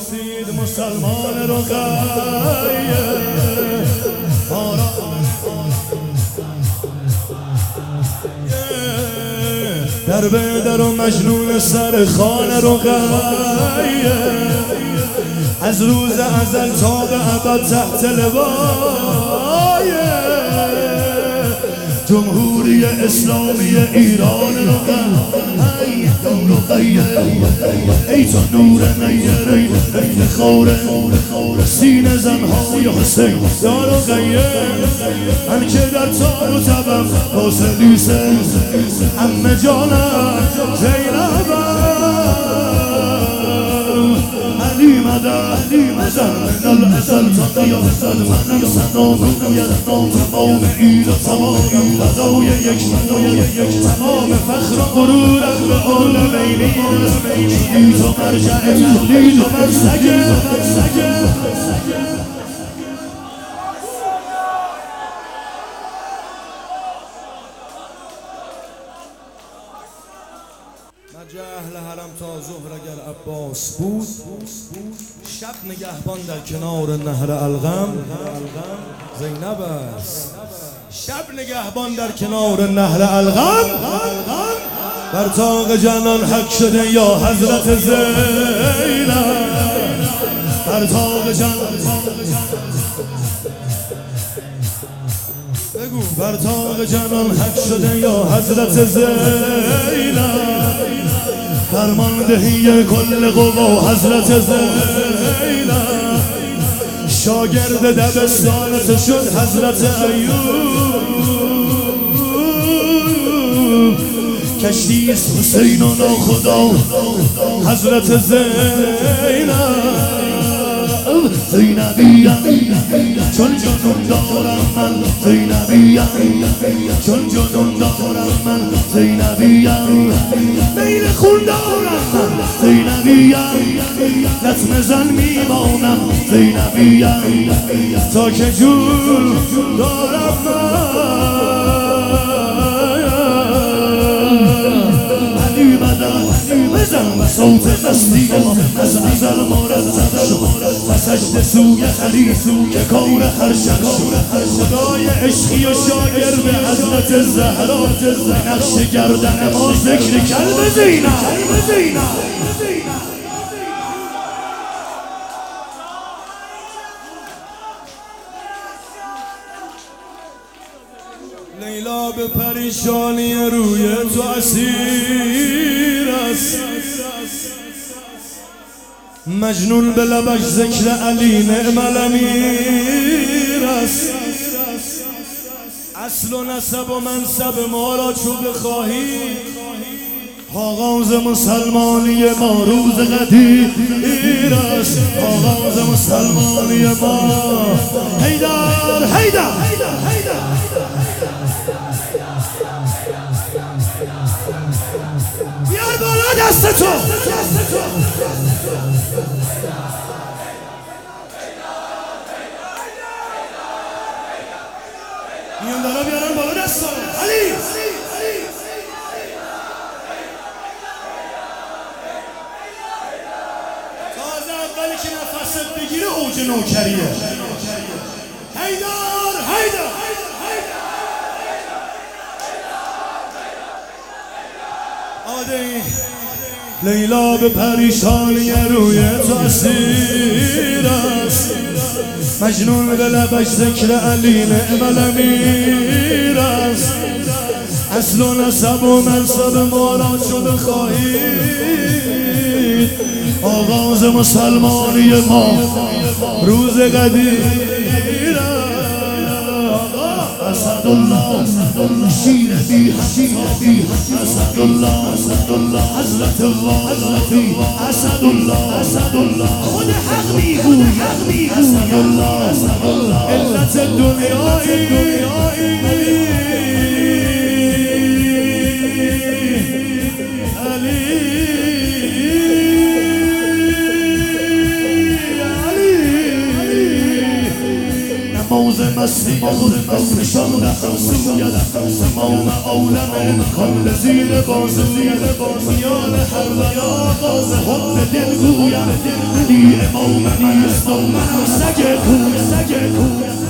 رسید مسلمان رقیه در به در و مجنون سر خان رقیه از روز ازل تا به ابد تحت لوای جمهوری اسلامی ایران رقیه ای تو نور نیره افتخار سینه زنهای حسین یا رقیه من که در تار و تبم حسنیسه امه جانم زینبم علی مدد ازل من الازل تا قیامت منم سلام یدنام تمام ایل و تمام فدای یک تمام فخر و غرورم به عالمینی دید و مرجع تقلید و مرسگه جهل حرم تا ظهر اگر عباس بود شب نگهبان در کنار نهر الغم زینب است شب نگهبان در کنار نهر الغم بر طاق جنان حق شده یا حضرت زینب بر طاق جنان بگو بر طاق جنان حق شده یا حضرت زینب فرماندهی کل قوا حضرت زینب شاگرد دبستانت شد حضرت ایوب کشتی است حسین و ناخدا حضرت زینبیم چون جنون دارم من زینبیم چون جنون دارم من زینبیم میل خون دارم من زینبیم لطم زن میمانم زینبیم تا که جون دارم بزن صوت دستی از ازل مرتب شد و سجد سوی علی که کار هر شب خدای عشقی و شاگرد حضرت زهرا نقش گردن ما ذکر کلب زینب لیلا به پریشانی روی تو اسیر است مجنون به لبش ذکر علی نعم الامیر است اصل و نسب و منصب ما را چو بخواهی آغاز مسلمانی ما روز قدیر است آغاز مسلمانی ما حیدر بیار بالا دستتو میان بالا بیارن بالا دستو علی تازه اولی که نفست بگیره اوج نوکریه حیدر لیلا به پریشانی روی تو اسیر است مجنون به لبش ذکر علی نعم الامیر است اصل و نسب و منصب ما را چو بخواهید آغاز مسلمانی ما روز قدیر اسدالله شیر بی اسدالله حضرت الله اسدالله خود حق میگوی اسدالله علت دنیایی موز مستی نشانده سوید تمام عالم کل زیر باز میان هر لیا باز حب دل گویم منی امام منی اسلام منم سگ کور